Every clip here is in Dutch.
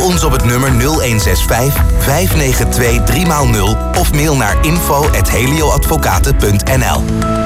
ons op het nummer 0165 592 3x0 of mail naar info@helioadvocaten.nl.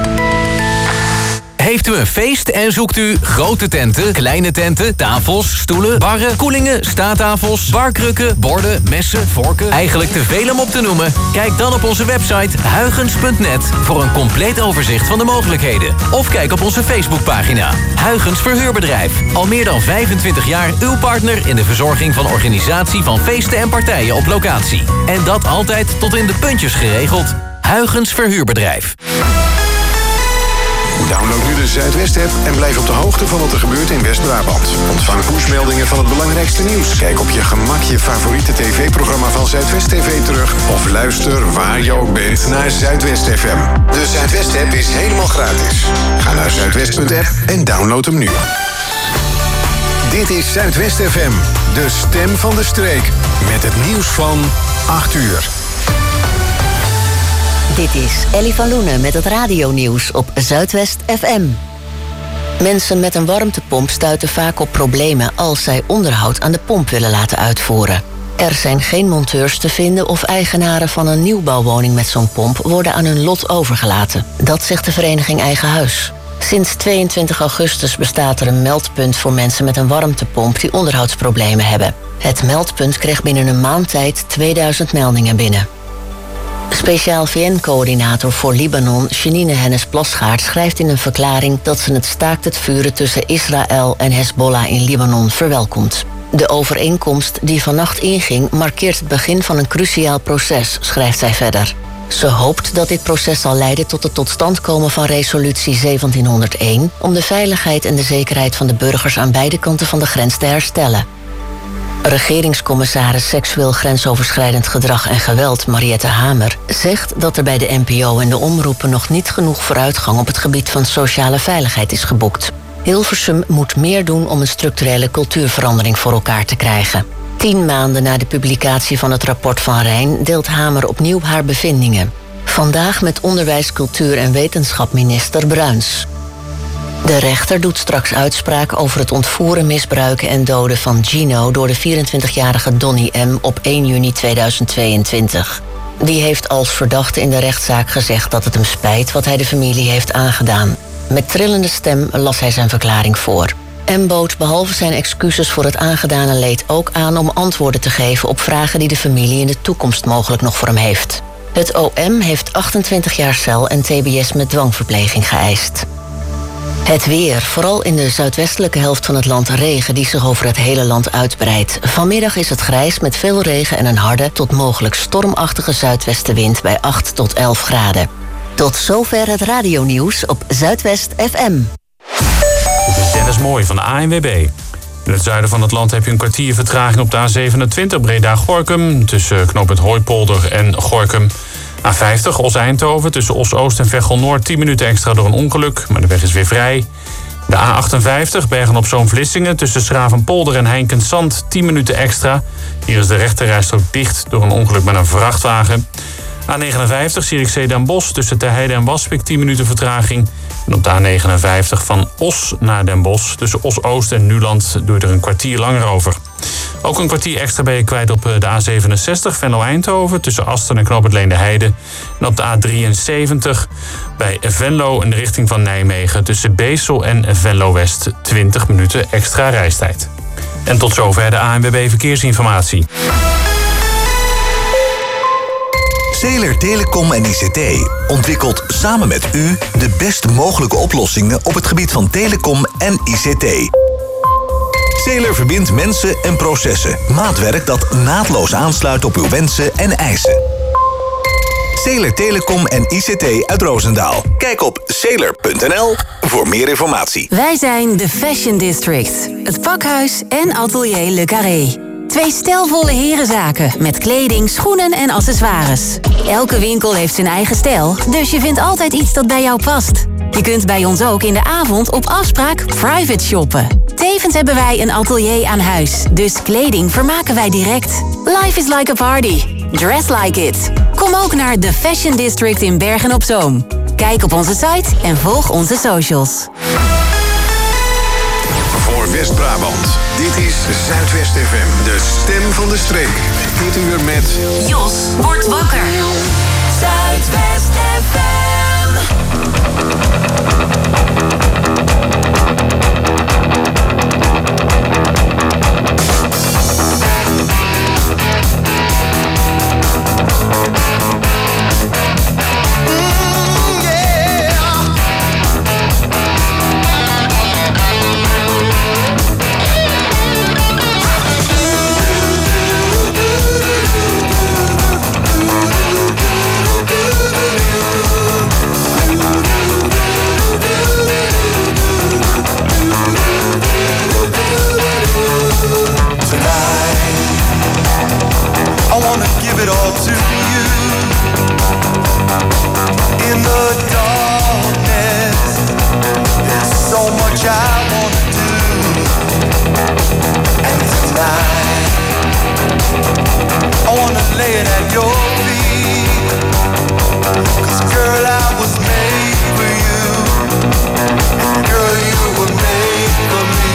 Heeft u een feest en zoekt u grote tenten, kleine tenten, tafels, stoelen, barren, koelingen, staattafels, barkrukken, borden, messen, vorken? Eigenlijk te veel om op te noemen? Kijk dan op onze website huygens.net voor een compleet overzicht van de mogelijkheden. Of kijk op onze Facebookpagina. Huygens Verhuurbedrijf. Al meer dan 25 jaar uw partner in de verzorging van organisatie van feesten en partijen op locatie. En dat altijd tot in de puntjes geregeld. Huygens Verhuurbedrijf. Download nu de Zuidwest-app en blijf op de hoogte van wat er gebeurt in West-Brabant. Ontvang pushmeldingen van het belangrijkste nieuws. Kijk op je gemak je favoriete tv-programma van Zuidwest TV terug. Of luister waar je ook bent naar Zuidwest FM. De Zuidwest-app is helemaal gratis. Ga naar zuidwest.app en download hem nu. Dit is Zuidwest FM, de stem van de streek. Met het nieuws van 8 uur. Dit is Ellie van Loenen met het radionieuws op Zuidwest FM. Mensen met een warmtepomp stuiten vaak op problemen als zij onderhoud aan de pomp willen laten uitvoeren. Er zijn geen monteurs te vinden of eigenaren van een nieuwbouwwoning met zo'n pomp worden aan hun lot overgelaten. Dat zegt de vereniging Eigen Huis. Sinds 22 augustus bestaat er een meldpunt voor mensen met een warmtepomp die onderhoudsproblemen hebben. Het meldpunt kreeg binnen een maand tijd 2000 meldingen binnen. Speciaal VN-coördinator voor Libanon, Janine Hennis-Plasgaard, schrijft in een verklaring dat ze het staakt het vuren tussen Israël en Hezbollah in Libanon verwelkomt. De overeenkomst die vannacht inging markeert het begin van een cruciaal proces, schrijft zij verder. Ze hoopt dat dit proces zal leiden tot het tot stand komen van resolutie 1701... om de veiligheid en de zekerheid van de burgers aan beide kanten van de grens te herstellen. Regeringscommissaris seksueel grensoverschrijdend gedrag en geweld Mariette Hamer zegt dat er bij de NPO en de omroepen nog niet genoeg vooruitgang op het gebied van sociale veiligheid is geboekt. Hilversum moet meer doen om een structurele cultuurverandering voor elkaar te krijgen. 10 maanden na de publicatie van het rapport van Rijn deelt Hamer opnieuw haar bevindingen. Vandaag met onderwijs, cultuur en wetenschapminister Bruins. De rechter doet straks uitspraak over het ontvoeren, misbruiken en doden van Gino door de 24-jarige Donnie M. op 1 juni 2022. Die heeft als verdachte in de rechtszaak gezegd dat het hem spijt wat hij de familie heeft aangedaan. Met trillende stem las hij zijn verklaring voor. M. bood behalve zijn excuses voor het aangedane leed ook aan om antwoorden te geven op vragen die de familie in de toekomst mogelijk nog voor hem heeft. Het OM heeft 28 jaar cel en TBS met dwangverpleging geëist. Het weer, vooral in de zuidwestelijke helft van het land regen die zich over het hele land uitbreidt. Vanmiddag is het grijs met veel regen en een harde tot mogelijk stormachtige zuidwestenwind bij 8 tot 11 graden. Tot zover het radionieuws op Zuidwest FM. Dit is Dennis Mooij van de ANWB. In het zuiden van het land heb je een kwartier vertraging op de A27 Breda-Gorinchem tussen knooppunt Hooipolder en Gorinchem. A50 Os-Eindhoven tussen Os-Oost en Veghel-Noord 10 minuten extra door een ongeluk, maar de weg is weer vrij. De A58 Bergen-op-Zoom-Vlissingen tussen Schravenpolder en Heinkensand 10 minuten extra. Hier is de rechterrijstrook dicht door een ongeluk met een vrachtwagen. A59 Zierikzee-Den Bosch tussen Terheide en Waspik 10 minuten vertraging. En op de A59 van Os naar Den Bosch tussen Os-Oost en Nuland doe je er een kwartier langer over. Ook een kwartier extra ben je kwijt op de A67 Venlo-Eindhoven tussen Asten en knooppunt Leende-Heide. En op de A73 bij Venlo in de richting van Nijmegen tussen Beesel en Venlo-West 20 minuten extra reistijd. En tot zover de ANWB Verkeersinformatie. Zeeler Telecom en ICT ontwikkelt samen met u de best mogelijke oplossingen op het gebied van telecom en ICT. Zeeler verbindt mensen en processen. Maatwerk dat naadloos aansluit op uw wensen en eisen. Zeeler Telecom en ICT uit Roosendaal. Kijk op zeeler.nl voor meer informatie. Wij zijn de Fashion District. Het pakhuis en atelier Le Carré. 2 stijlvolle herenzaken met kleding, schoenen en accessoires. Elke winkel heeft zijn eigen stijl, dus je vindt altijd iets dat bij jou past. Je kunt bij ons ook in de avond op afspraak private shoppen. Tevens hebben wij een atelier aan huis, dus kleding vermaken wij direct. Life is like a party. Dress like it. Kom ook naar de Fashion District in Bergen-op-Zoom. Kijk op onze site en volg onze socials. Voor voor West-Brabant. Dit is Zuidwest FM, de stem van de streek. Dit uur met... Jos wordt wakker. Zuidwest FM. It all to you in the darkness. There's so much I want to do, and tonight I want to lay it at your feet. 'Cause girl, I was made for you, and girl, you were made for me.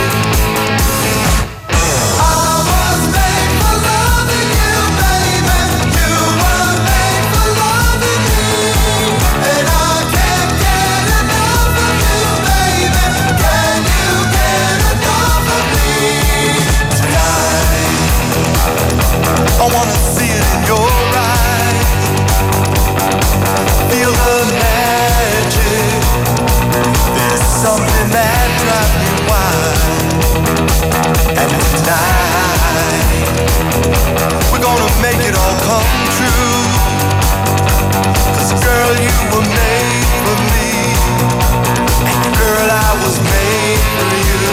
I wanna see it in your eyes. Feel the magic. There's something that drives me wild. And tonight we're gonna make it all come true. 'Cause girl, you were made for me, and girl, I was made for you.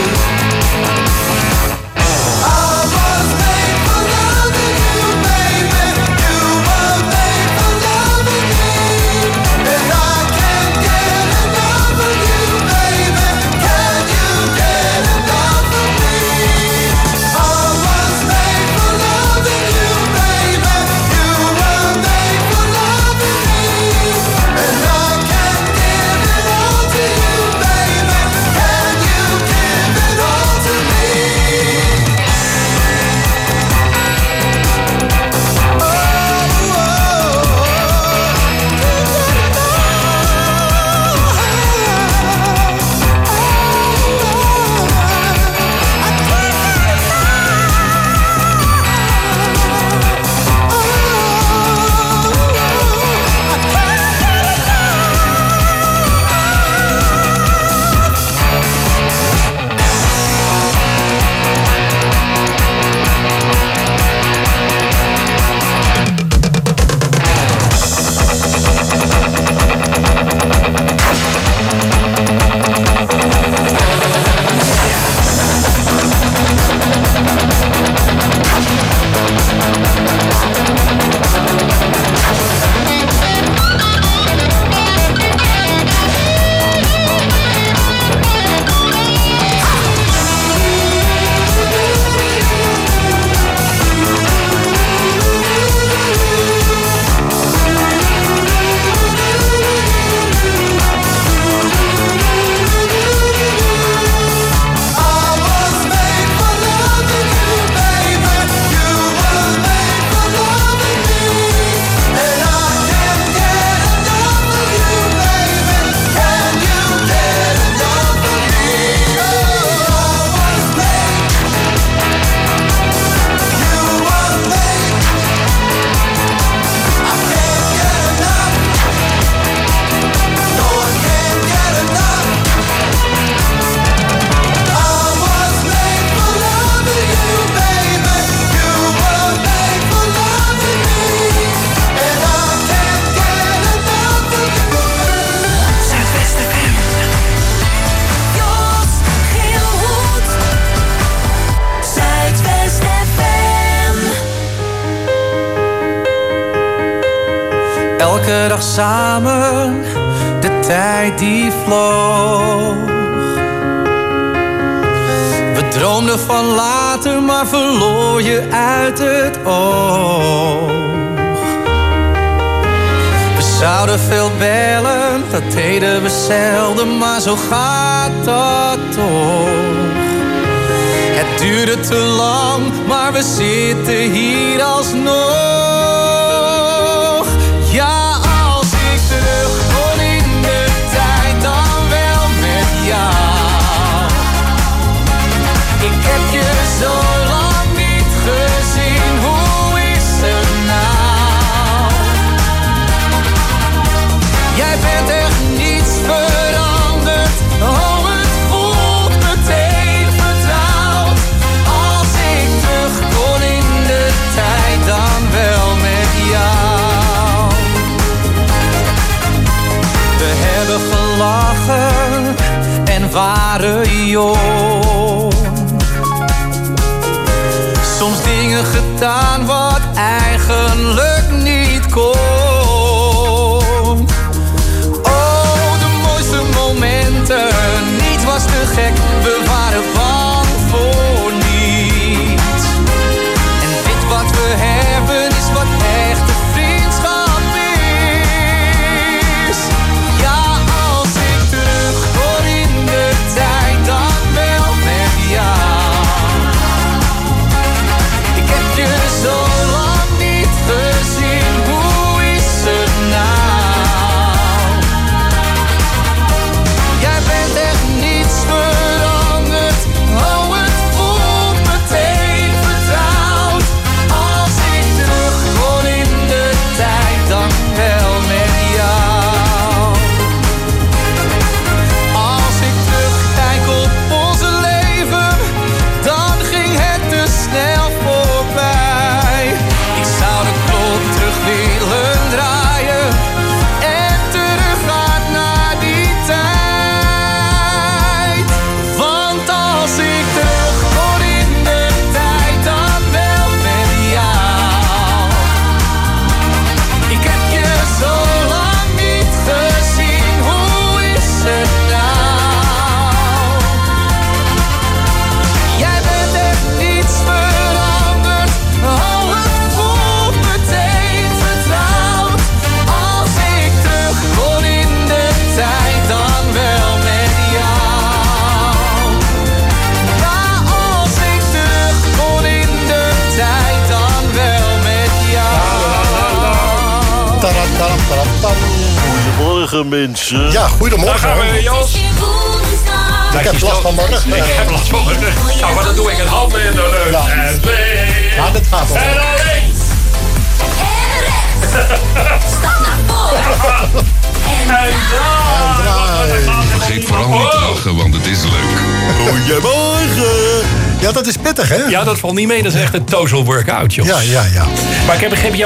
Elke dag samen, de tijd die vloog. We droomden van later, maar verloor je uit het oog. We zouden veel bellen, dat deden we zelden, maar zo gaat dat toch. Het duurde te lang, maar we zitten hier alsnog. Ja, als ik terug kon in de tijd, dan wel met jou. Ik heb je zo lang niet gezien, hoe is het nou? Jij bent echt niets veranderd, oh het voelt meteen vertrouwd. Als ik terug kon in de tijd, dan wel met jou. We hebben gelachen en waren jong. Soms dingen gedaan wat eigenlijk niet kon. Oh, de mooiste momenten, niets was te gek, we waren bang voor niets. En dit wat we hebben is wat echte vriendschap is. Ja, als ik terug kon in de tijd, dan wel met jou. Ik heb je zo lang niet gezien, hoe is het nou? Jij bent echt niets veranderd, oh het voelt meteen vertrouwd. Als ik terug kon in de tijd, dan wel met jou. Als ik terugkijk op onze leven, dan ging het te snel voorbij. Ik zou de klok terug willen draaien en teruggaan naar die tijd. Want als ik terug kon in de tijd, dan wel met jou. Ik heb je zo lang niet gezien, hoe is het nou? Jij bent echt niets veranderd, oh het voelt meteen vertrouwd. Als ik terug kon in de tijd, dan wel met jou. Ja, als ik terug kon in de tijd, dan wel met jou. Taram, taram, taram. Goedemorgen, mensen. Ja, goedemorgen. Daar gaan we, Jos. Ik heb last van mijn rug. Ik heb last van mijn rug. Nou, maar dan doe ik een hand in de lucht. Ja. En twee. Ja, dit gaat wel. En dan links. Stap naar voren. En draai. Vergeet vooral niet te lachen, want het is leuk. Goedemorgen. Ja, dat is pittig, hè? Ja, dat valt niet mee. Dat is echt een total workout, joh. Ja. Maar ik heb begrepen,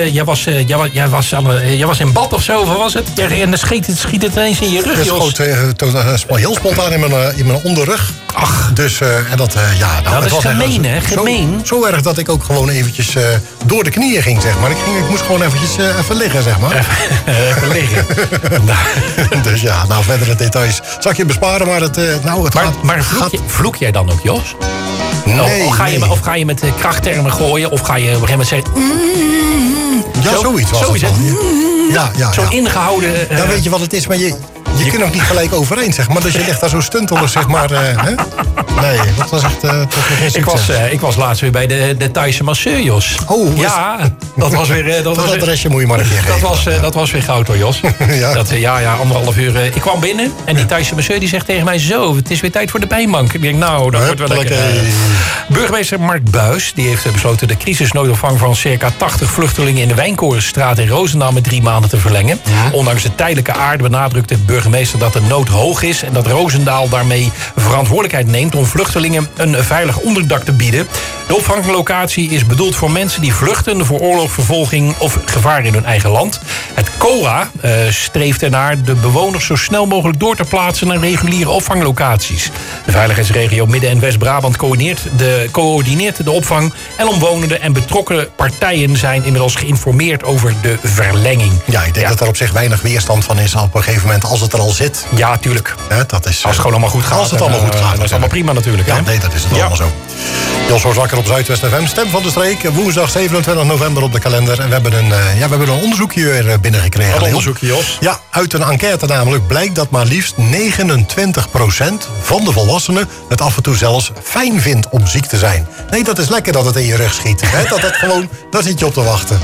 jij was in bad of zo, of was het? En dan schiet het ineens in je rug, Het Jos. schoot heel spontaan in mijn onderrug. Ach. Dus, en dat, dat het is was gemeen, hè? Gemeen. Zo erg dat ik ook gewoon eventjes door de knieën ging, zeg maar. Ik moest gewoon eventjes even liggen, zeg maar. Even liggen. Dus ja, nou, verdere details zal ik je besparen, maar het gaat... Maar vloek jij dan ook, Jos? Nee, Of ga je met krachttermen gooien? Of ga je op een gegeven moment zeggen... Ja, zoiets was het dan. Ja. Zo'n ingehouden... Ja, weet je wat het is, maar je kunt ook niet gelijk overeind, zeg maar. Dus je ligt daar zo stuntelig, zeg maar. Hè? Nee, dat was echt geen succes. Ik was laatst weer bij de Thaise masseur, Jos. Oh, ja, dat was weer... Dat adresje moet je maar een keer geven. Dat was weer goud hoor, Jos. Ja. 1,5 uur. Ik kwam binnen en die Thaise masseur die zegt tegen mij... Zo, het is weer tijd voor de pijnbank. Ik denk, nou, dat wordt wel lekker. Burgemeester Mark Buijs die heeft besloten de crisisnoodopvang van circa 80 vluchtelingen in de Wijnkorenstraat in Roosendaal met 3 maanden te verlengen. Ja. Ondanks de tijdelijke aard benadrukt de burgemeester dat de nood hoog is en dat Roosendaal daarmee verantwoordelijkheid neemt om vluchtelingen een veilig onderdak te bieden. De opvanglocatie is bedoeld voor mensen die vluchten voor oorlog, vervolging of gevaar in hun eigen land. Het COA streeft ernaar de bewoners zo snel mogelijk door te plaatsen naar reguliere opvanglocaties. De veiligheidsregio Midden- en West-Brabant coördineert de opvang en omwonenden en betrokken partijen zijn inmiddels geïnformeerd over de verlenging. Ja, ik denk dat er op zich weinig weerstand van is op een gegeven moment als het er al zit. Ja, tuurlijk. Dat is, als het gewoon allemaal goed gaat. Als het allemaal goed gaat. Dat is allemaal prima natuurlijk. Ja, hè? nee, dat is het allemaal zo. Jos wordt wakker op Zuidwest FM. Stem van de streek. Woensdag 27 november op de kalender. En we hebben een onderzoekje weer binnengekregen. Wat onderzoekje, Jos? Ja, uit een enquête namelijk blijkt dat maar liefst 29% van de volwassenen het af en toe zelfs fijn vindt om ziek te zijn. Nee, dat is lekker dat het in je rug schiet. Hè? Daar zit je op te wachten.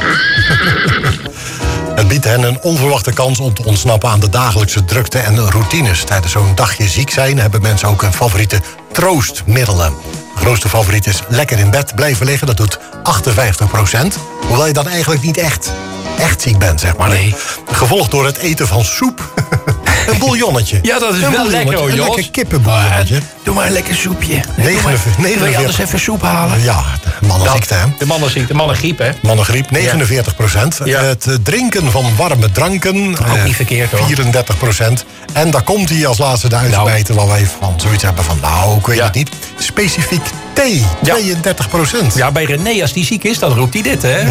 Het biedt hen een onverwachte kans om te ontsnappen aan de dagelijkse drukte en routines. Tijdens zo'n dagje ziek zijn hebben mensen ook hun favoriete troostmiddelen. De grootste favoriet is lekker in bed blijven liggen. Dat doet 58%. Hoewel je dan eigenlijk niet echt ziek bent, zeg maar. Nee. Gevolgd door het eten van soep. Een bouillonnetje. Ja, dat is wel lekker, hoor, Een Jos. lekker kippenbouillonnetje. Doe maar een lekker soepje. 49. Wil je anders even soep halen? Ja, mannenziekte, hè? De mannenziekte, mannengriep, hè? Mannengriep, 49%. Ja. Het drinken van warme dranken, ook niet verkeerd, hoor. 34%. En daar komt hij als laatste de uitsmijter, waar wij van zoiets hebben van, nou, ik weet het niet. Specifiek thee, 32%. Ja, bij René, als die ziek is, dan roept hij dit, hè?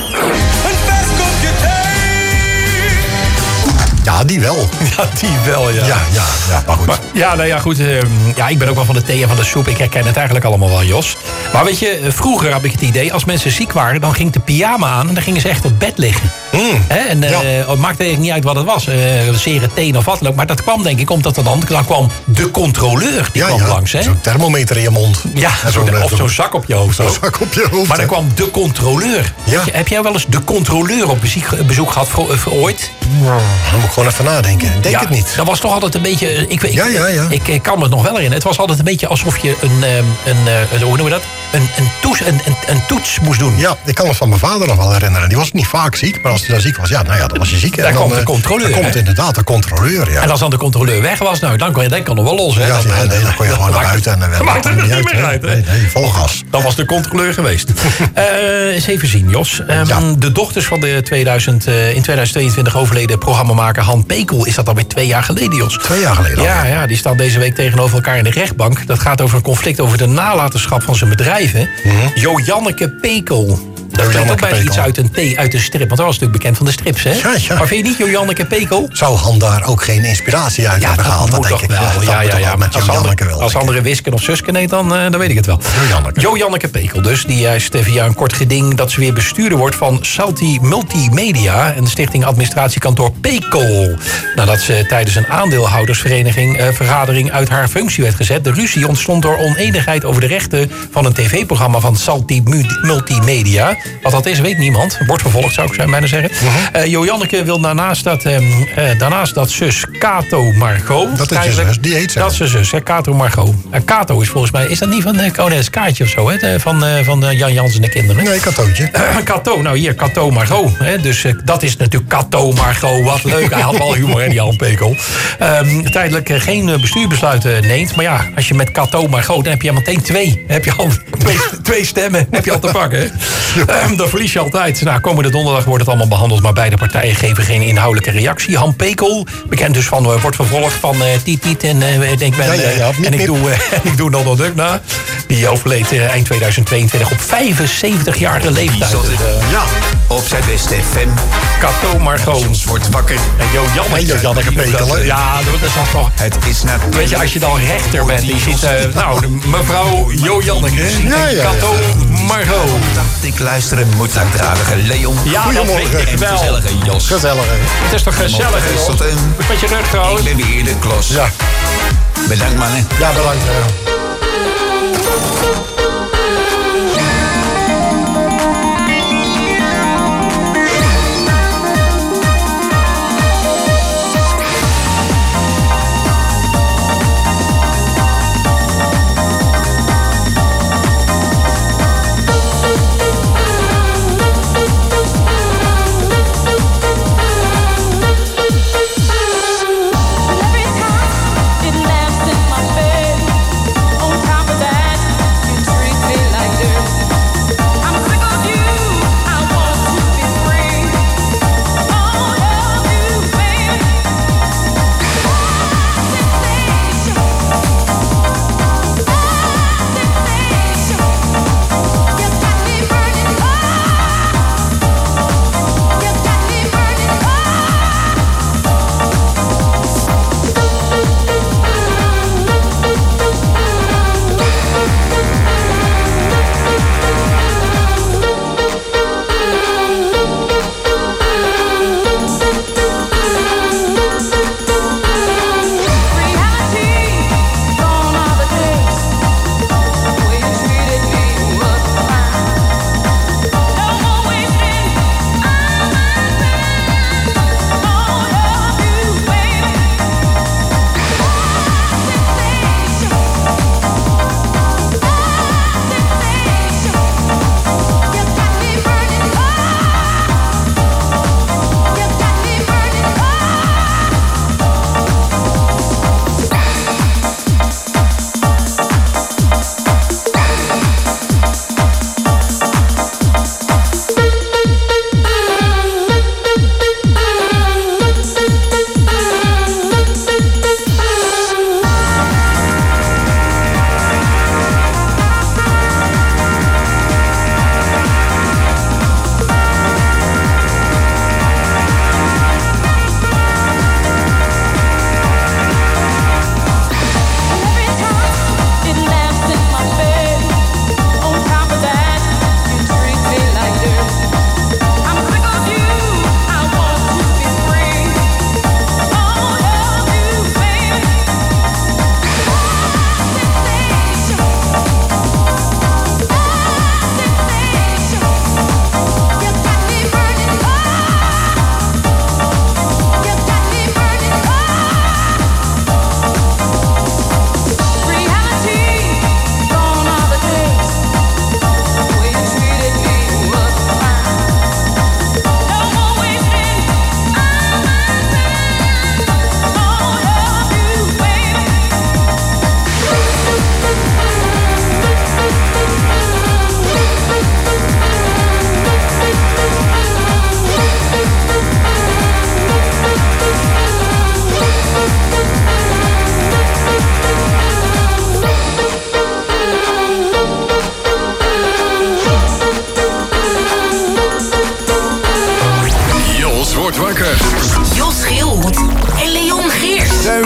Ja, die wel. Ja, die wel, ja. Ja, maar goed. Goed. Ik ben ook wel van de thee en van de soep. Ik herken het eigenlijk allemaal wel, Jos. Maar weet je, vroeger had ik het idee, als mensen ziek waren, dan ging de pyjama aan en dan gingen ze echt op bed liggen. Het maakte eigenlijk niet uit wat het was. Zere teen of wat dan ook. Maar dat kwam denk ik omdat dan kwam de controleur. Die kwam langs, hè? Zo'n thermometer in je mond. Ja, of zo'n zak op je hoofd. Zo'n zak op je hoofd. Maar dan kwam de controleur. Ja. Heb jij wel eens de controleur op bezoek gehad ooit? Dan moet ik gewoon even nadenken. Ik denk het niet. Dat was toch altijd een beetje... Ik kan me het nog wel herinneren. Het was altijd een beetje alsof je hoe noemen we dat? Een toets moest doen. Ja, ik kan me van mijn vader nog wel herinneren. Die was niet vaak ziek, maar als hij dan ziek was, dan was je ziek. Daar komt de controleur. Dan komt inderdaad de controleur, ja. En als dan de controleur weg was, dan kon je nog wel los. Hè? Dan kon je gewoon naar buiten. En dan maakt het er niet meer uit. Nee, vol gas. Dan was de controleur geweest. Eens even zien, Jos. De dochters van de in 2022 overleden programmamaker Han Pekel, is dat alweer 2 jaar geleden, Jos? 2 jaar geleden? Ja, die staan deze week tegenover elkaar in de rechtbank. Dat gaat over een conflict over de nalatenschap van zijn bedrijven. Joanneke Pekel. Dat klinkt ook bijna iets uit een strip. Want dat was natuurlijk bekend van de strips, hè? Ja. Maar vind je niet Joanneke Pekel? Zou Han daar ook geen inspiratie uit hebben gehaald? Dat denk ik wel. Ja. Als andere Wisken of Susken heet, dan weet ik het wel. Joanneke Pekel dus. Die juist via een kort geding dat ze weer bestuurder wordt van Salty Multimedia en de stichting administratiekantoor Pekel. Nadat ze tijdens een aandeelhoudersvergadering uit haar functie werd gezet. De ruzie ontstond door oneenigheid over de rechten van een tv-programma van Salty Multimedia. Wat dat is, weet niemand. Wordt vervolgd, zou ik bijna zeggen. Joanneke wil daarnaast dat zus Kato Margot. Dat is je zus, die heet ze. Dat is zijn zus, Kato Margot. Kato is volgens mij, is dat niet van Kones Kaartje of zo, hè? Van Jan Jans en de kinderen? Nee, Katootje. Kato, nou hier, Kato Margot. Hè? Dus dat is natuurlijk Kato Margot. Wat leuk, hij had wel humor, hè, die Han Pekel. Tijdelijk geen bestuurbesluiten neemt. Maar ja, als je met Kato Margot, dan heb je meteen 2. Heb je al twee stemmen, heb je al te pakken. Dan verlies je altijd. Nou, komende donderdag wordt het allemaal behandeld, maar beide partijen geven geen inhoudelijke reactie. Han Pekel, bekend dus van, wordt vervolgd van Tiet en ik doe Donald Duck na. Die overleed eind 2022 op 75-jarige leeftijd. Op Zuidwest FM. Kato Margot wordt wakker. En Joanneke Pekel. Ja, dat is toch. Het is natuurlijk. Weet je, als je dan rechter bent, die ziet mevrouw Joanneke. Kato Margot. Ik luisteren moet langdradige Leon. Ja, goedemorgen. Dat weet ik wel. Gezellige Jos. Gezellig. Het is toch gezellig, joh? Met je rug trouwens. Ik ben weer de klos. Ja. Bedankt, mannen. Ja, bedankt. Every time it lands in my bed,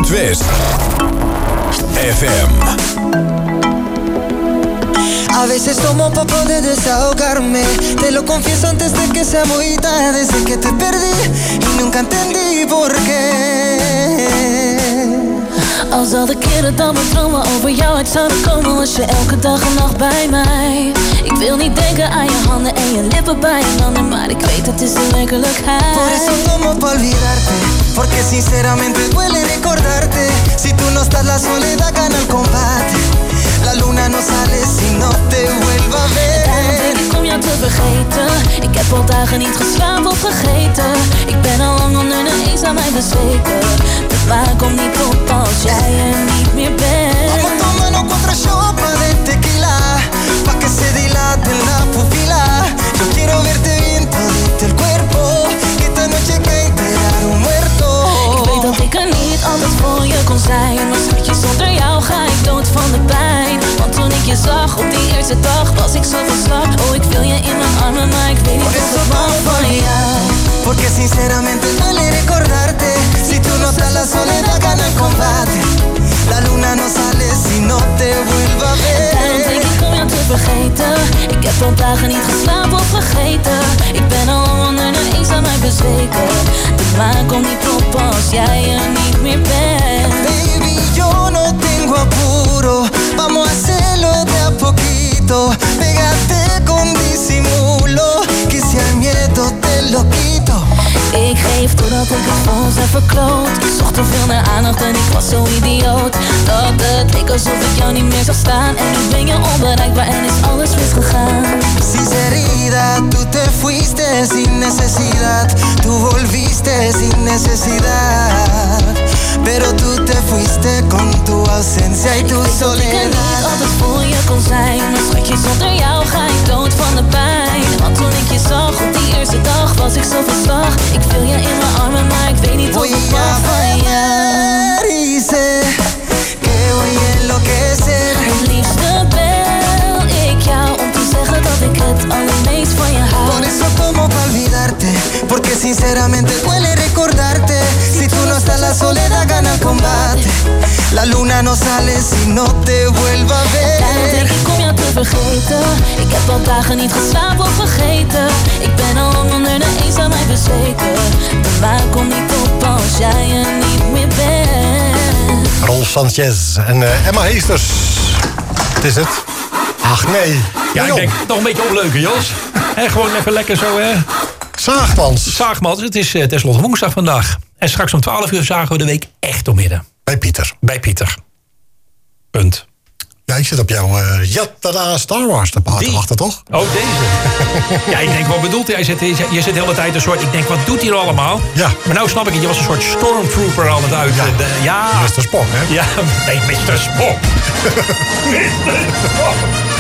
Zuidwest FM. A veces tomo pa' poder desahogarme. Te lo confieso antes de que sea muy tarde. Desde que te perdí y nunca entendí por qué. Als al de keren dat mijn dromen over jou uit zouden komen, was je elke dag en nacht bij mij. Ik wil niet denken aan je handen en je lippen bij je handen, maar ik weet het is de werkelijkheid. Por eso tomo pa' olvidarte, porque sinceramente duele recordarte. Si tú no estás la soledad gana el combate. La luna no sale si no te vuelva a ver. Daarom denk ik om jou te vergeten. Ik heb al dagen niet geslapen of gegeten. Ik ben al lang onder de eens aan mij bezweken. De maan komt niet op als jij er niet meer bent. Vamos tomando 4 shots de tequila, pa' que se dilate la pupila. Yo quiero verte bien todito el cuerpo, que esta noche hay que enterrar un muerto. Ik weet dat ik er niet altijd voor je kon zijn, maar schatje, zonder jou ga ik dood van de pijn. Want toen ik je zag op die eerste dag was ik zo van slag. Oh, ik wil je in mijn armen, maar ik weet niet wat ik wou van jou. Porque sinceramente duele recordarte. Si tú no estás la soledad gana el combate. La luna no sale si no te vuelva a ver. Daarom denk ik om jou te vergeten. Ik heb al dagen niet geslapen of vergeten. Ik ben al onder de eens aan mij bezweken. De maan komt niet op als jij er niet meer bent. Baby, yo no tengo apuro. Vamos a hacerlo de a poquito. Pégate con disimulo, que si al miedo te lo quito. Ik geef totdat ik het voor ons heb verkloot. Ik zocht te veel naar aandacht en ik was zo idioot dat het leek alsof ik jou niet meer zag staan. En nu ben je onbereikbaar en is alles misgegaan. Sinceridad, tú te fuiste sin necesidad. Tú volviste sin necesidad. Pero tú te fuiste con tu ausencia y tu soledad. Ik weet dat ik er niet altijd voor je kon zijn, maar schatje, zonder jou ga ik dood van de pijn. Want toen ik je zag op die eerste dag was ik zo van slag. Ik wil je in mijn armen, maar ik weet niet wat ik mag van jou. Y sé que voy a enloquecer. Het liefste bel ik jou om te zeggen dat ik het allermeest van je hou. Por eso tomo pa' olvidarte, porque sinceramente duele recordarte. Si tú no estás la soledad gana el combate. La luna no sale si no te vuelva a ver. Daarom denk ik om jou te vergeten. Ik heb al dagen niet geslapen of vergeten. Ik ben al lang onder de eens aan mij bezweken. De maan komt niet op als jij er niet meer bent. Rolf Sanchez en Emma Heesters. Wat is het? Ach nee. Ja, ik denk nog een beetje opleuken, Jos. Gewoon even lekker zo, hè. Zaagmans. Zaagmans, het is tenslotte woensdag vandaag. En straks om 12 uur zagen we de week echt doormidden. Bij Pieter. Bij Pieter. Punt. Ja, ik zit op jouw Yatada Star Wars te wachten, toch? Oh, deze. Ja, ik denk, wat bedoelt hij? Je zit de hele tijd een soort... Ik denk, wat doet hij nou allemaal? Ja. Maar nou snap ik het. Je was een soort stormtrooper aan het uit. Ja. Mr. Spock, hè? Ja, nee, Mr. Spock. Mr. Spock.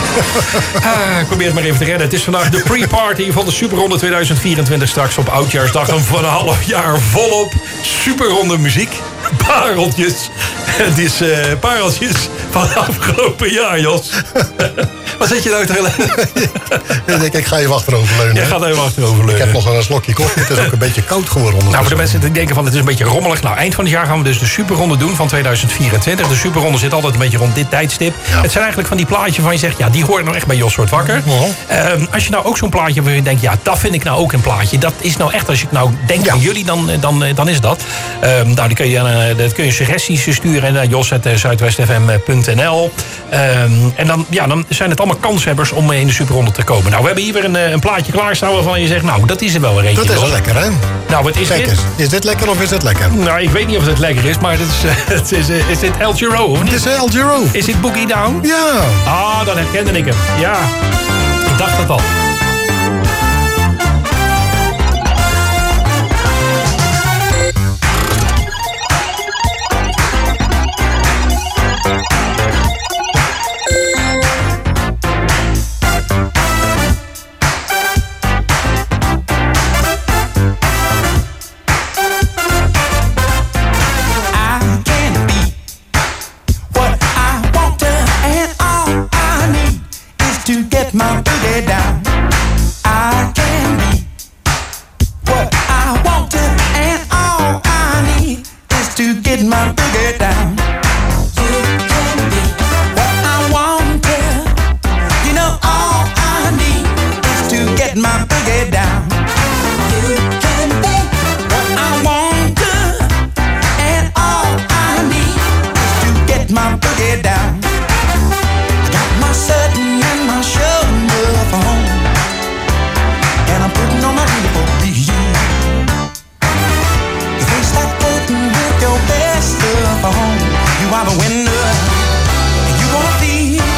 Ik probeer het maar even te redden. Het is vandaag de pre-party van de Superronde 2024. Straks op Oudjaarsdag en voor een half jaar volop Superronde muziek. Pareltjes. Het is pareltjes van het afgelopen jaar, Jos. Wat zit je nou te Ik ga even achteroverleunen. Jij gaat even achteroverleunen. Ik heb nog een slokje koffie. Het is ook een beetje koud geworden. Nou, voor de mensen die denken van het is een beetje rommelig. Nou, eind van het jaar gaan we dus de Superronde doen van 2024. De Superronde zit altijd een beetje rond dit tijdstip. Ja. Het zijn eigenlijk van die plaatjes waarvan je zegt... ja, die hoort nou echt bij Jos Wordt Wakker. Als je nou ook zo'n plaatje waar je denkt... ja, dat vind ik nou ook een plaatje. Dat is nou echt, als ik nou denk aan jullie, dan is dat. Nou, die kun je suggesties sturen naar jos@zuidwestfm.nl. En dan zijn het allemaal kanshebbers om in de Superronde te komen. Nou, we hebben hier weer een plaatje klaarstaan waarvan je zegt... nou, dat is er wel een eentje. Dat is wel lekker, hè? Nou, wat is Kijk dit? eens, is dit lekker of is dit lekker? Nou, ik weet niet of het lekker is, maar is dit El Giro? Het is El Giro. Is dit Boogie Down? Ja. Ah, dan herkende ik hem. Ja, ik dacht het al. My booty down. get my boogie down. You can be what I want to, and all I need is to get my boogie down. Got my certain and my shoulder for home, and I'm putting on my beautiful beat. If you start putting with your best stuff for home, you are the winner, and you wanna be.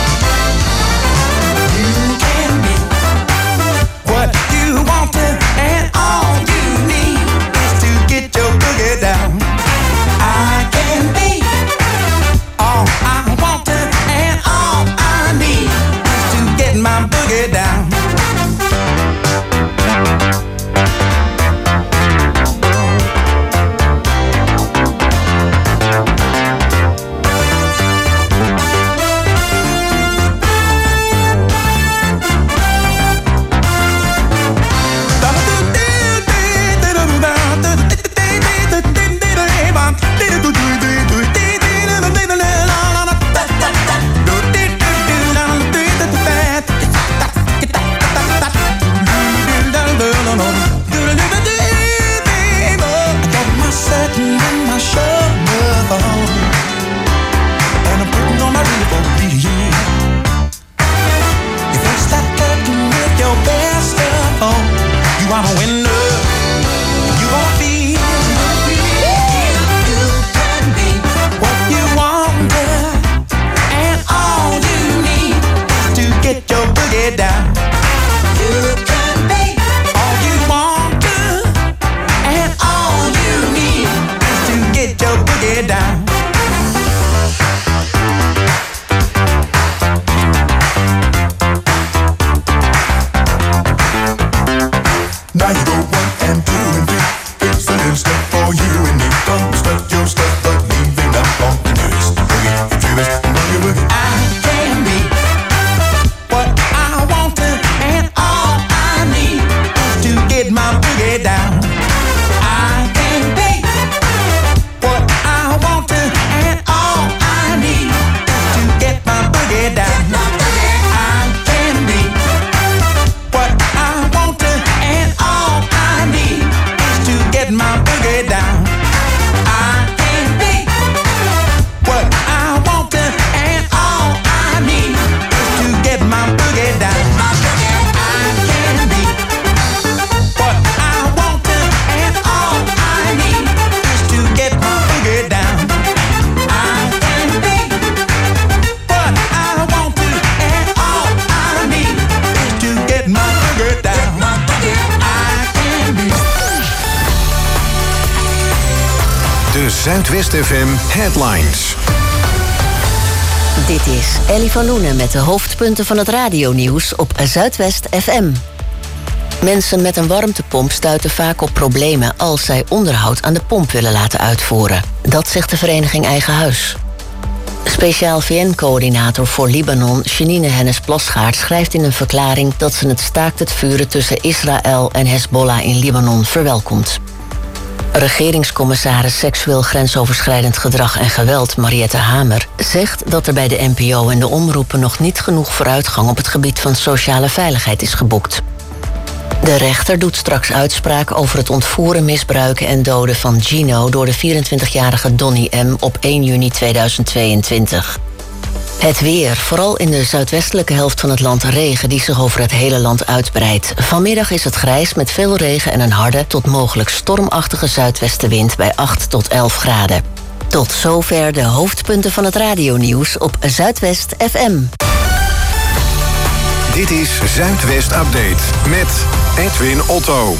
You can be what you want to, and all you need is to get your boogie down. I can be all I want to, and all I need is to get my boogie down. Zuidwest FM Headlines. Dit is Ellie van Loenen met de hoofdpunten van het radionieuws op Zuidwest FM. Mensen met een warmtepomp stuiten vaak op problemen als zij onderhoud aan de pomp willen laten uitvoeren. Dat zegt de vereniging Eigen Huis. Speciaal VN-coördinator voor Libanon, Jeanine Hennis-Plasgaard, schrijft in een verklaring dat ze het staakt het vuren tussen Israël en Hezbollah in Libanon verwelkomt. Regeringscommissaris seksueel grensoverschrijdend gedrag en geweld Mariette Hamer zegt dat er bij de NPO en de omroepen nog niet genoeg vooruitgang op het gebied van sociale veiligheid is geboekt. De rechter doet straks uitspraak over het ontvoeren, misbruiken en doden van Gino door de 24-jarige Donny M. op 1 juni 2022. Het weer, vooral in de zuidwestelijke helft van het land regen die zich over het hele land uitbreidt. Vanmiddag is het grijs met veel regen en een harde tot mogelijk stormachtige zuidwestenwind bij 8 tot 11 graden. Tot zover de hoofdpunten van het radionieuws op Zuidwest FM. Dit is Zuidwest Update met Edwin Otto.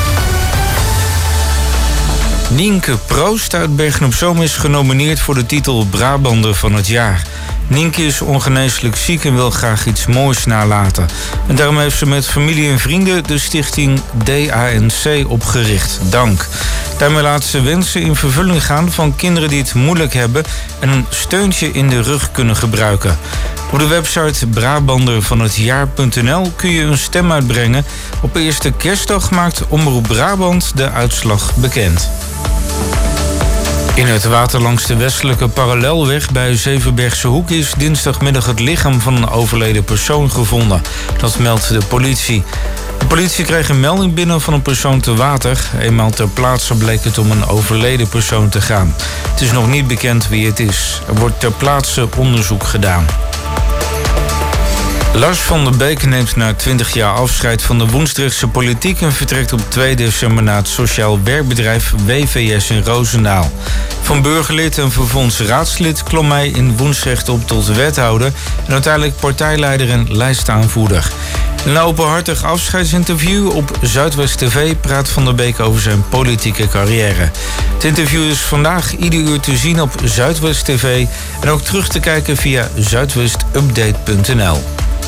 Nienke Proost uit Bergen-op-Zoom is genomineerd voor de titel Brabander van het jaar. Nienke is ongeneeslijk ziek en wil graag iets moois nalaten. En daarom heeft ze met familie en vrienden de stichting DANC opgericht. Dank. Daarmee laat ze wensen in vervulling gaan van kinderen die het moeilijk hebben en een steuntje in de rug kunnen gebruiken. Op de website brabandervanhetjaar.nl kun je een stem uitbrengen. Op eerste kerstdag maakt Omroep Brabant de uitslag bekend. In het water langs de westelijke parallelweg bij Zevenbergse Hoek is dinsdagmiddag het lichaam van een overleden persoon gevonden. Dat meldt de politie. De politie kreeg een melding binnen van een persoon te water. Eenmaal ter plaatse bleek het om een overleden persoon te gaan. Het is nog niet bekend wie het is. Er wordt ter plaatse onderzoek gedaan. Lars van der Beek neemt na 20 jaar afscheid van de Woensdrechtse politiek en vertrekt op 2 december naar het sociaal werkbedrijf WVS in Roosendaal. Van burgerlid en vervolgens raadslid klom hij in Woensdrecht op tot wethouder en uiteindelijk partijleider en lijstaanvoerder. In een openhartig afscheidsinterview op Zuidwest TV praat Van der Beek over zijn politieke carrière. Het interview is vandaag ieder uur te zien op Zuidwest TV en ook terug te kijken via zuidwestupdate.nl.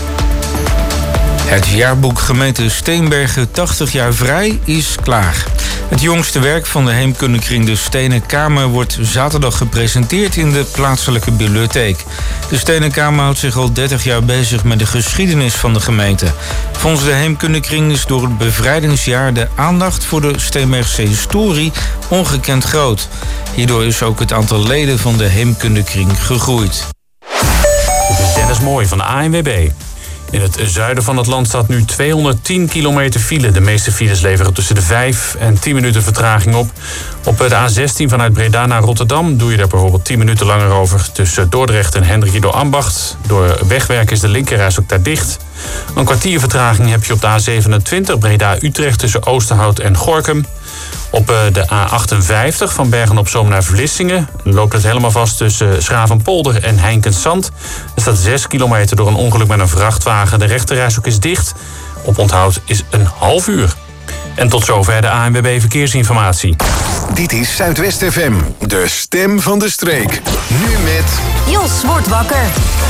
Het jaarboek gemeente Steenbergen 80 jaar vrij is klaar. Het jongste werk van de heemkundekring De Stenen Kamer wordt zaterdag gepresenteerd in de plaatselijke bibliotheek. De Stenen Kamer houdt zich al 30 jaar bezig met de geschiedenis van de gemeente. Volgens de heemkundekring is door het bevrijdingsjaar de aandacht voor de Steenbergse historie ongekend groot. Hierdoor is ook het aantal leden van de heemkundekring gegroeid. Dit is Dennis Mooi van de ANWB. In het zuiden van het land staat nu 210 kilometer file. De meeste files leveren tussen de 5 en 10 minuten vertraging op. Op de A16 vanuit Breda naar Rotterdam doe je er bijvoorbeeld 10 minuten langer over. Tussen Dordrecht en Hendrikido Ambacht. Door wegwerk is de linkerreis ook daar dicht. Een kwartier vertraging heb je op de A27 Breda-Utrecht tussen Oosterhout en Gorinchem. Op de A58 van Bergen-op-Zoom naar Vlissingen loopt het helemaal vast tussen Schravenpolder en Heinkensand. Er staat 6 kilometer door een ongeluk met een vrachtwagen. De rechterreis ook is dicht. Op onthoud is een half uur. En tot zover de ANWB Verkeersinformatie. Dit is Zuidwest FM, de stem van de streek. Nu met... Jos wordt wakker.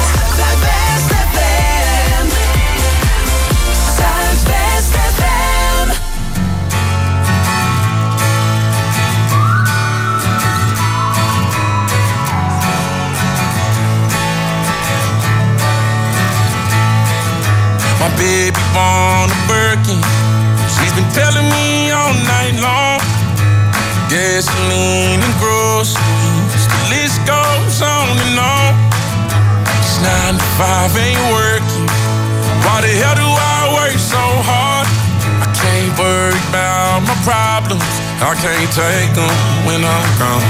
My baby born a Birkin. She's been telling me all night long. Gasoline and groceries, the list goes on and on. It's 9 to 5, ain't working. Why the hell do I work so hard? I can't worry about my problems. I can't take them when I'm gone.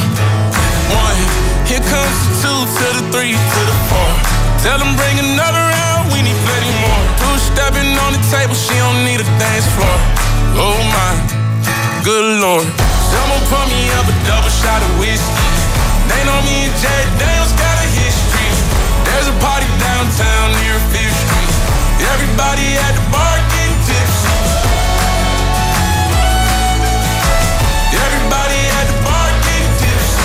1, here comes the 2 to the 3 to the 4. Tell them bring another round, we need plenty more. 2-stepping on the table, she don't need a dance floor. Oh my, good lord. Someone pour me up a double shot of whiskey. They know me and Jack Daniels got a history. There's a party downtown near 5th Street. Everybody at the bar getting tipsy. Everybody at the bar getting tipsy.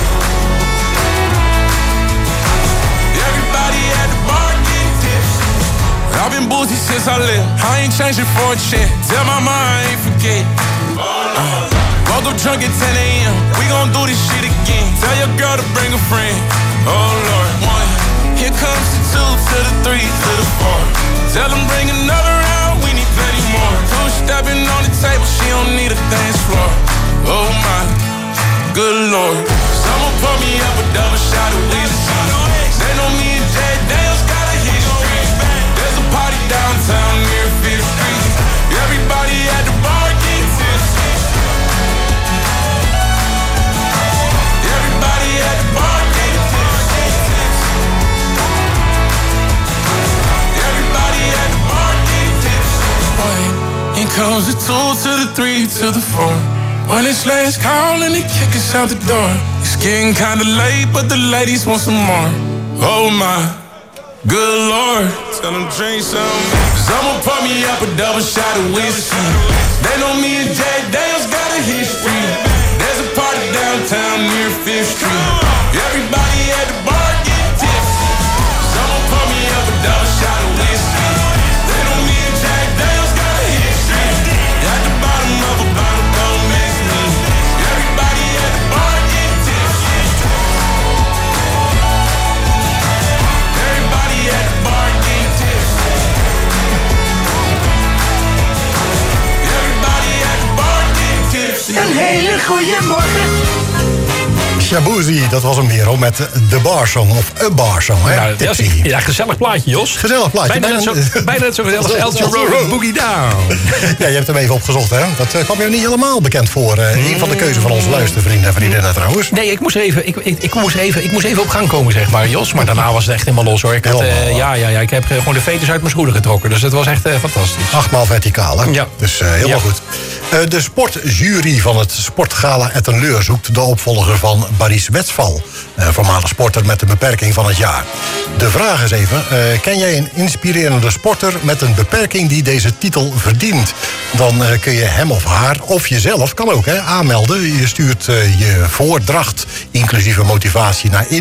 Everybody at the bar getting tipsy. I've been boozy since I left. I ain't changing for a check. Tell my mom I ain't forget. Woke up drunk at 10 a.m. We gon' do this shit again. Tell your girl to bring a friend. Oh Lord. 1, here comes the 2 to the 3 to the 4. Tell them bring another round, we need plenty more. 2-stepping on the table, she don't need a dance floor. Oh my, good lord. Someone pour me up a double shot of whiskey. They know me and Jack Daniels got a history. There's a party downtown near 5th Street. Everybody at the bar getting tipsy. Everybody at the bar getting tipsy. Everybody at the bar getting tipsy. Here comes the 2 to the 3 to the 4. When it's last call and they kick us out the door. It's getting kinda late, but the ladies want some more. Oh my, good lord. Tell them drink some. Someone pour me up a double shot of whiskey. They know me and Jack Daniels got a history. There's a party downtown near 5th Street. Everybody at the bar getting tipsy. Someone pour me up a double shot of whiskey. They know me and Jack Daniels got a history. At the bottom of a bottle, don't mix me. Everybody at the bar getting tipsy. Everybody at the bar getting tipsy. Everybody at the bar getting tipsy. Een hele goede morgen. Shabuzi, dat was hem weer hoor, met de Barsong of A Barsong. Hè? Ja, dat is een gezellig plaatje, Jos. Gezellig plaatje. Bijna net zo gezellig als Elton Road Boogie Down. Ja, je hebt hem even opgezocht, hè? Dat kwam je niet helemaal bekend voor. Een van de keuze van onze luistervrienden en vriendinnen trouwens. Nee, ik moest even op gang komen, zeg maar, Jos. Maar daarna was het echt helemaal los, hoor. Ik heb gewoon de veters uit mijn schoenen getrokken. Dus dat was echt fantastisch. 8 maal verticaal, hè? Ja. Dus helemaal goed. De sportjury van het Sportgala Etten-Leur zoekt de opvolger van Baris Wetsval. Voormalig sporter met de beperking van het jaar. De vraag is even, ken jij een inspirerende sporter met een beperking die deze titel verdient? Dan kun je hem of haar, of jezelf, kan ook, hè, aanmelden. Je stuurt je voordracht, inclusieve motivatie, naar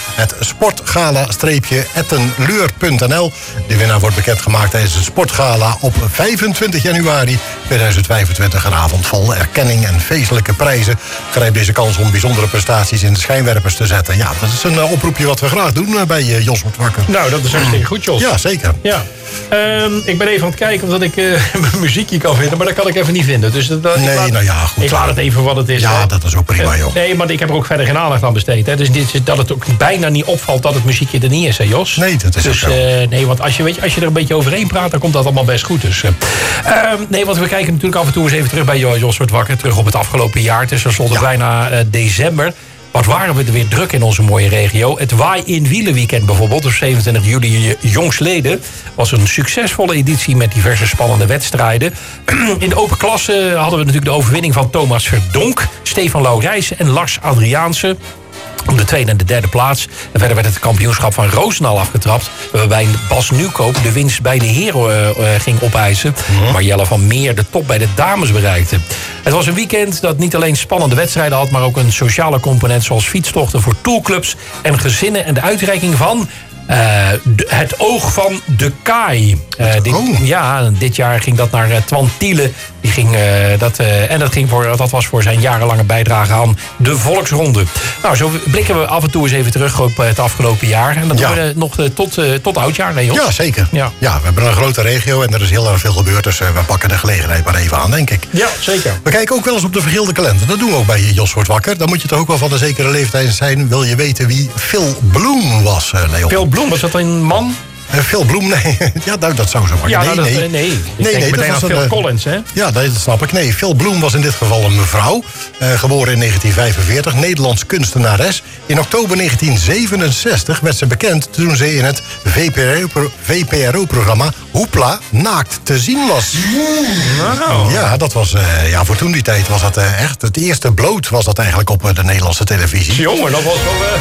info@sportgala-ettenleur.nl. De winnaar wordt bekendgemaakt tijdens het Sportgala op 25 januari 2025. Een avond vol erkenning en feestelijke prijzen. Grijp deze kans om bijzondere prestaties in de schijnwerpers te zetten. Ja, dat is een oproepje wat we graag doen bij Jos wordt wakker. Nou, dat is hartstikke goed, Jos. Ja, zeker. Ja. Ik ben even aan het kijken of dat ik mijn muziekje kan vinden, maar dat kan ik even niet vinden. Dus goed. Ik laat het even wat het is. Ja, dat is ook prima, joh. Nee, maar ik heb er ook verder geen aandacht aan besteed. Hè. Dus dat het ook bijna niet opvalt dat het muziekje er niet is, hè, Jos? Nee, dat is dus, ook zo. Nee, want als je er een beetje overheen praat, dan komt dat allemaal best goed. Dus, nee, want we kijken natuurlijk af en toe eens even terug bij Jos wordt wakker. Terug op het afgelopen jaar. Het is tenslotte bijna december. Wat waren we er weer druk in onze mooie regio. Het Waai in Wielenweekend bijvoorbeeld, op 27 juli jongsleden, was een succesvolle editie met diverse spannende wedstrijden. In de open klasse hadden we natuurlijk de overwinning van Thomas Verdonk, Stefan Laurijsen en Lars Adriaanse op de tweede en de derde plaats. En verder werd het kampioenschap van Roosendaal afgetrapt, waarbij Bas Nieuwkoop de winst bij de heren ging opeisen. Marjelle van Meer de top bij de dames bereikte. Het was een weekend dat niet alleen spannende wedstrijden had, maar ook een sociale component zoals fietstochten voor toolclubs en gezinnen en de uitreiking van het oog van de kaai. Dit jaar ging dat naar Twan Tiele. Dat was voor zijn jarenlange bijdrage aan de Volksronde. Nou, zo blikken we af en toe eens even terug op het afgelopen jaar. En dat doen we nog tot oudjaar, hè, Jos? Ja, zeker. Ja, we hebben een grote regio en er is heel erg veel gebeurd. Dus we pakken de gelegenheid maar even aan, denk ik. Ja, zeker. We kijken ook wel eens op de vergeelde kalender. Dat doen we ook bij Jos wordt wakker. Dan moet je toch ook wel van een zekere leeftijd zijn. Wil je weten wie Phil Bloem was, Leon? Phil Bloem, was dat een man? Phil Bloem, nee. Ja, dat zou zo maar. Ja, nee. Ik denk meteen aan Phil Collins, hè? Ja, dat snap ik. Nee, Phil Bloem was in dit geval een mevrouw. Geboren in 1945, Nederlands kunstenares. In oktober 1967 werd ze bekend toen ze in het VPRO-programma Hoepla naakt te zien was. Wow. Ja, dat was, voor toen die tijd was dat echt het eerste bloot was dat eigenlijk op de Nederlandse televisie. Jongen, dat was wel...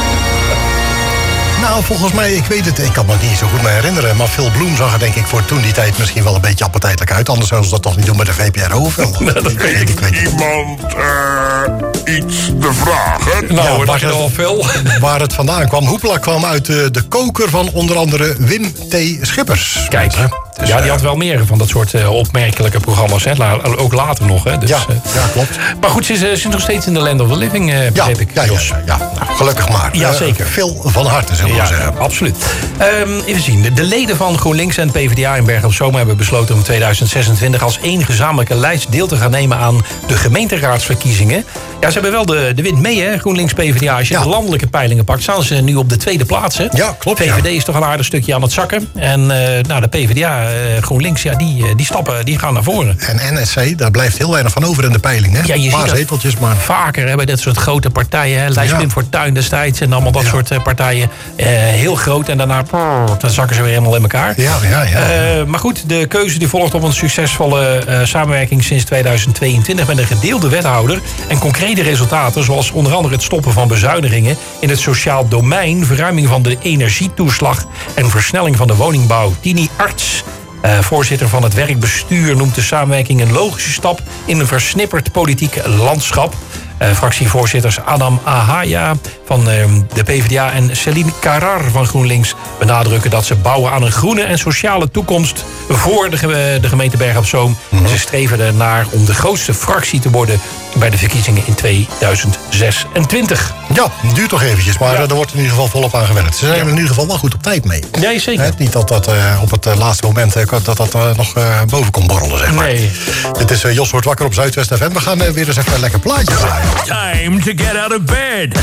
Nou, volgens mij, ik weet het, ik kan me het niet zo goed meer herinneren. Maar Phil Bloem zag er denk ik voor toen die tijd misschien wel een beetje appetijtelijk uit. Anders zouden ze dat toch niet doen met de VPRO of wel? Dat weet ik niet. Iemand iets te vragen? Nou, dacht je al veel. Waar het vandaan kwam. Hoepla kwam uit de koker van onder andere Wim T. Schippers. Kijk, dus, die had wel meer van dat soort opmerkelijke programma's. Hè? Ook later nog. Hè? Dus, ja, klopt. Maar goed, ze is nog steeds in de land of the living, begreep ik. Ja. Nou, gelukkig maar. Ja, zeker. Veel van harte, zullen we zeggen. Absoluut. Even zien. De leden van GroenLinks en PvdA in Bergen op Zoom hebben besloten om 2026 als één gezamenlijke lijst deel te gaan nemen aan de gemeenteraadsverkiezingen. Ja, ze hebben wel de wind mee, hè, GroenLinks, PvdA. Als je de landelijke peilingen pakt, staan ze nu op de tweede plaats. Hè? Ja, klopt. VVD is toch een aardig stukje aan het zakken. En de PvdA, GroenLinks, die gaan naar voren. En NSC, daar blijft heel weinig van over in de peiling. Hè? Ja, je paar ziet zeteltjes, maar vaker bij dit soort grote partijen. Hè? Lijst Pim Fortuyn destijds en allemaal dat soort partijen. Heel groot en daarna dan zakken ze weer helemaal in elkaar. Ja. Maar goed, de keuze die volgt op een succesvolle samenwerking sinds 2022 met een gedeelde wethouder en concrete resultaten, zoals onder andere het stoppen van bezuinigingen in het sociaal domein, verruiming van de energietoeslag en versnelling van de woningbouw. Tini Arts, voorzitter van het werkbestuur, noemt de samenwerking een logische stap in een versnipperd politiek landschap. Fractievoorzitters Adam Ahaya van de PvdA en Céline Carrar van GroenLinks benadrukken dat ze bouwen aan een groene en sociale toekomst voor de gemeente Bergen op Zoom. En ze streven ernaar om de grootste fractie te worden bij de verkiezingen in 2026. Ja, het duurt toch eventjes, maar er wordt in ieder geval volop aan gewerkt. Ze zijn er in ieder geval wel goed op tijd mee. Ja, zeker. Niet dat dat op het laatste moment nog boven komt borrelen, zeg maar. Nee. Dit is Jos wordt wakker op Zuidwest FM. We gaan weer eens even een lekker plaatje draaien. Time to get out of bed.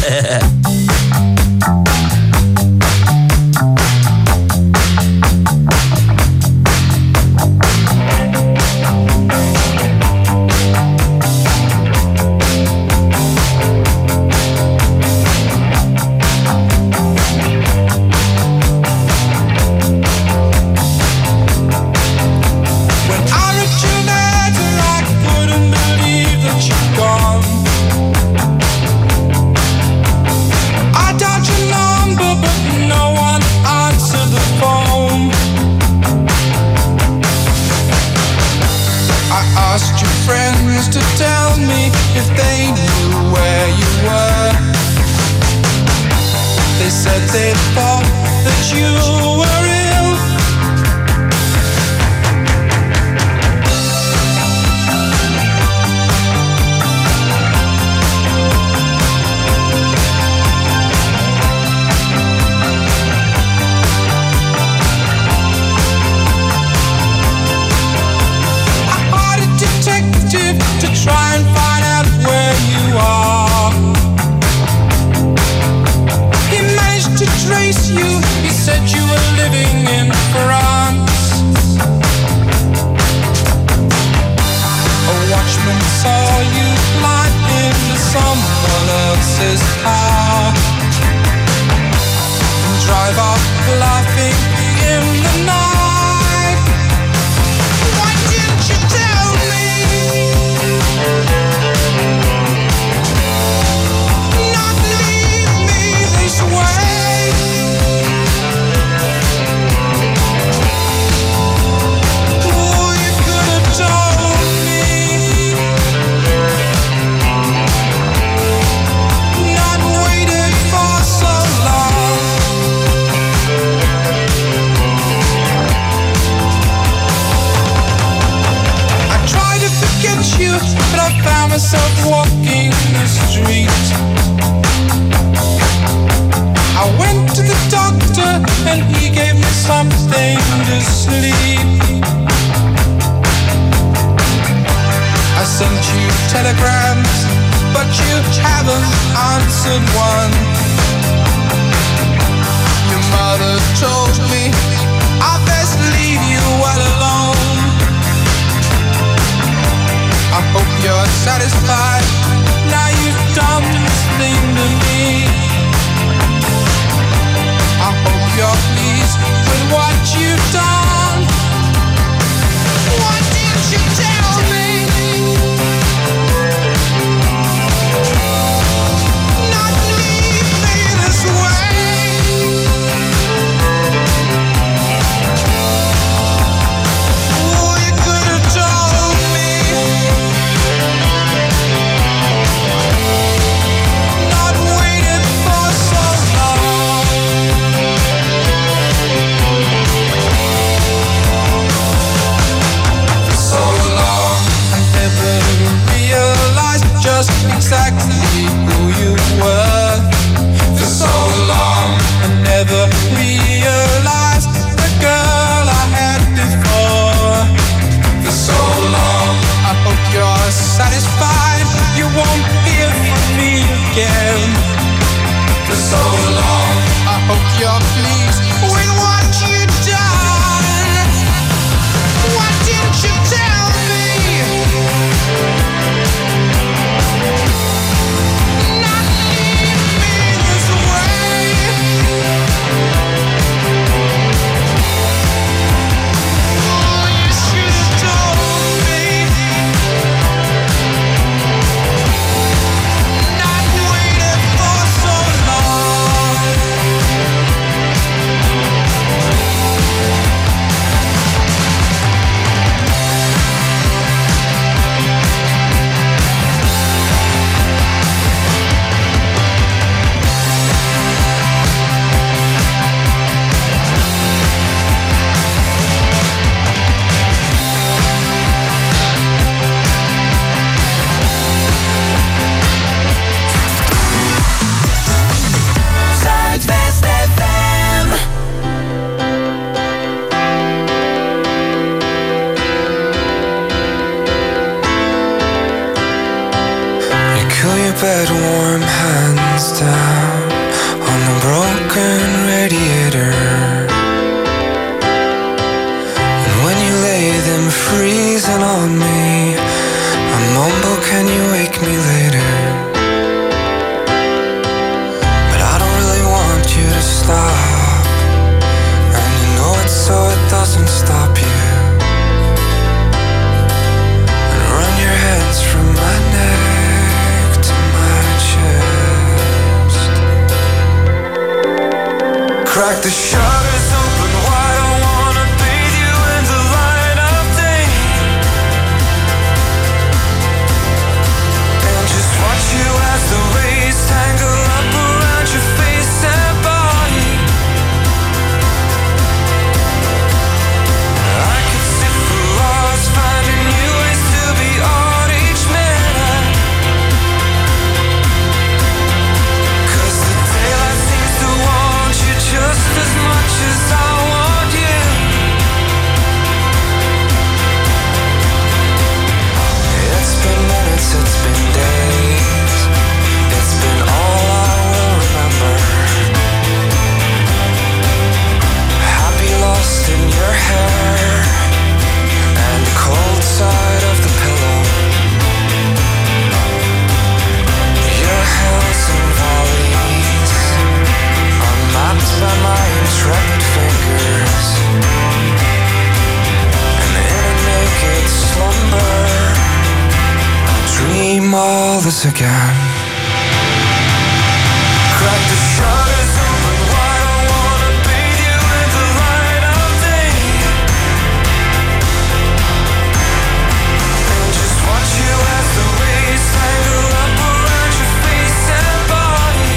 Feel your bed warm hands down on the broken radiator. And when you lay them freezing on me, I mumble, can you wake me later? But I don't really want you to stop, and you know it so it doesn't stop you. And run your hands from my neck to my chest. Crack the shutters open wide, I wanna bathe you in the light of day. And just watch you as the rays tangle up around your face and body. I could sit for hours finding new ways to be on each minute. 'Cause the daylight seems to want you just as much as I want you. It's been minutes, it's been days, it's been all I will remember. Happy lost in your hair and the cold side of the pillow. Your hills and valleys are mapped by my intrepid fingers. And in a naked slumber, I'll dream all this again. Crack the shutters open wide, I wanna bathe you in the light of day. And just watch you as the rays tangle up around your face and body.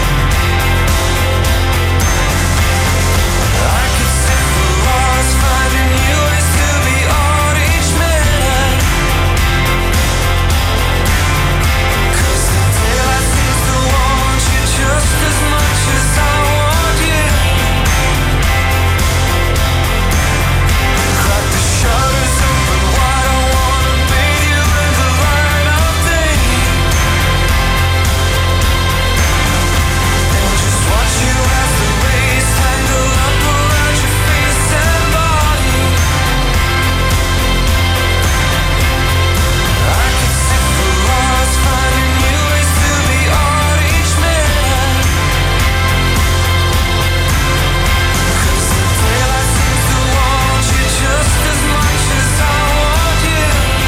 I could sit for hours finding new ways to be on each minute. 'Cause the daylight seems to want you just as much as I want you. Crack the shutters open wide, I wanna bathe you in the light of day. And just watch you as the rays tangle up around your face and body. I could sit for hours finding new ways to be on each minute. 'Cause the daylight seems to want you just as much as I want you.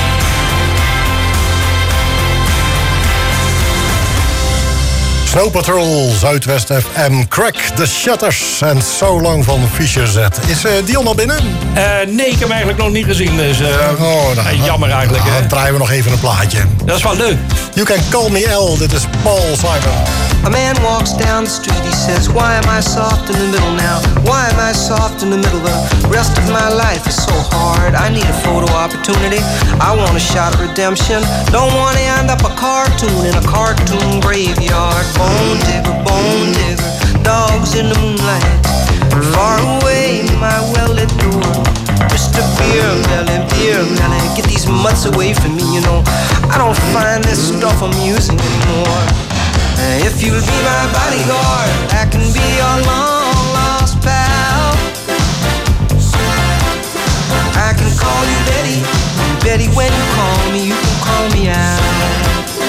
Snow Patrol, Zuidwest FM, Crack the Shutters en So Long van Fischer Z. Is Dion al binnen? Nee, ik heb hem eigenlijk nog niet gezien. Dus, jammer eigenlijk. Nou, dan draaien we nog even een plaatje. Dat is wel leuk. You Can Call Me L, dit is Paul Simon. A man walks down the street, he says, why am I soft in the middle now? Why am I soft in the middle? The rest of my life is so hard. I need a photo opportunity. I want a shot of redemption. Don't want to end up a cartoon in a cartoon graveyard. Bone digger, dogs in the moonlight. Far away, my well-lit door. Mr. Beer Melly, get these mutts away from me, you know. I don't find this stuff amusing anymore. If you'll be my bodyguard, I can be your long-lost pal. I can call you Betty, Betty, when you call me, you can call me out.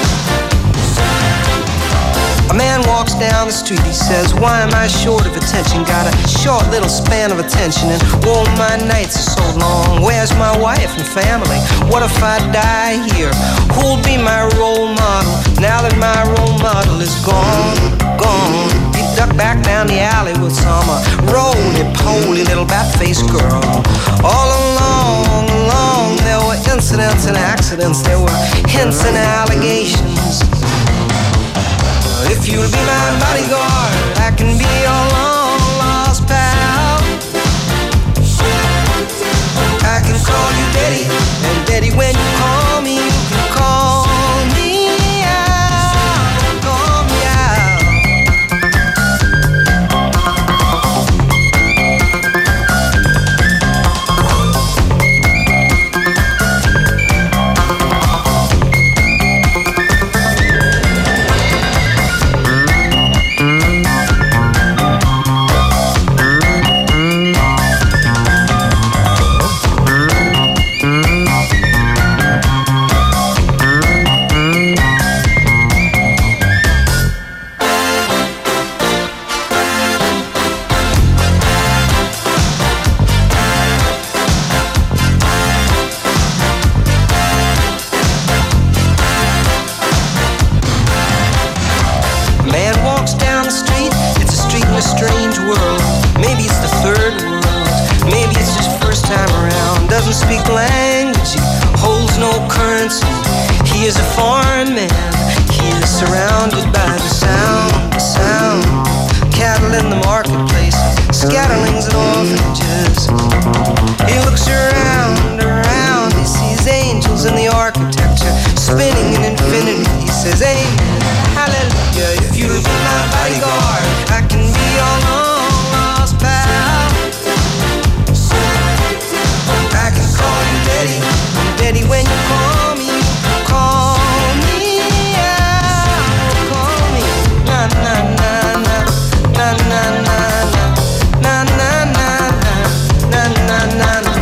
A man walks down the street, he says, why am I short of attention? Got a short little span of attention, and oh, my nights are so long. Where's my wife and family? What if I die here? Who'll be my role model now that my role model is gone? He ducked back down the alley with some roly-poly little bat-faced girl. All along, there were incidents and accidents, there were hints and allegations. If you'll be my bodyguard, I can be your long-lost pal. I can call you Daddy, and Daddy, when you call me, you can call me out, call me out. currency. He is a foreign man. He is surrounded by the sound. Cattle in the marketplace, scatterlings and orphanages. He looks around, he sees angels in the architecture, spinning in infinity. He says, amen, hallelujah. If you'll be my bodyguard, I can be your long lost pal. I can call you Betty, Betty when you call me out. Call me, na na na na, na na na na, na na na na, na na na na.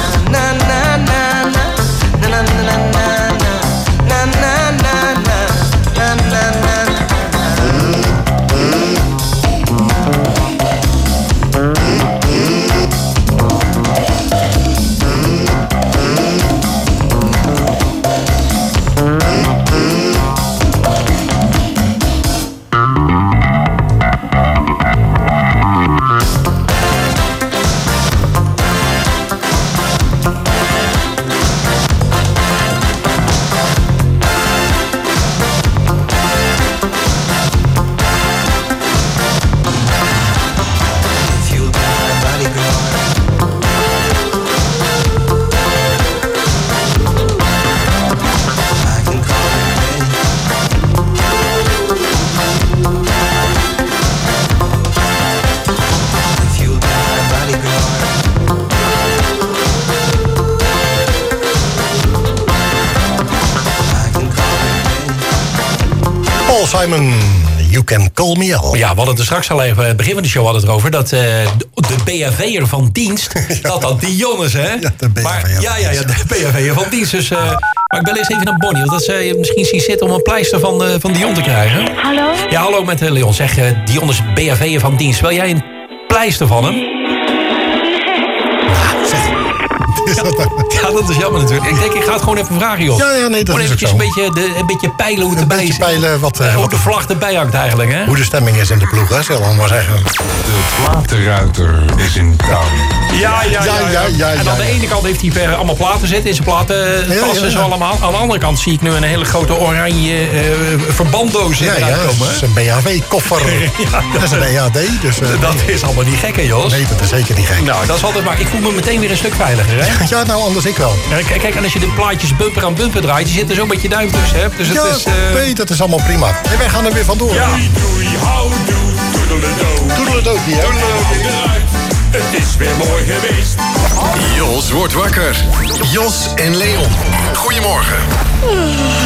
Simon, You Can Call Me Al. Ja, we hadden het er straks al even, het begin van de show hadden het erover, dat de BHV'er van dienst, dat Dionne is, hè? Ja, de BHV'er. Ja, de BHV'er van dienst. Dus, maar ik bel eens even naar Bonnie, want dat ze misschien ziet zitten om een pleister van Dion te krijgen. Hallo? Ja, hallo met Leon. Zeg, Dion is BHV'er van dienst. Wil jij een pleister van hem? Ja, dat is jammer natuurlijk. Ik denk, ik ga het gewoon even vragen, joh. Ja, nee, dat is ook zo. Een beetje peilen hoe het erbij is. Een beetje peilen hoe de vlag erbij hangt eigenlijk, hè? Hoe de stemming is in de ploeg, hè, zullen we maar zeggen. De platenruiter is in town. Ja. En aan de ene kant heeft hij allemaal platen zitten in zijn platen. Zo allemaal. Aan de andere kant zie ik nu een hele grote oranje verbanddoos eruit komen. Dat is een BHV-koffer. Dat is een EHD. Dus, dat is allemaal niet gek, hè, Jos? Nee, dat is zeker niet gek. Nou, dat is altijd maar. Ik voel me meteen weer een stuk veiliger, hè? Ja, nou, anders ik wel. Kijk, en als je de plaatjes bumper aan bumper draait, je zit er zo'n beetje duim tussen, hè? Dus het is, nee, dat is allemaal prima. En wij gaan er weer vandoor. Ja. Doei, houdoe, toedeledoe. Toedeledokie, hè? Het is weer mooi geweest. Jos wordt wakker. Jos en Leon. Goedemorgen.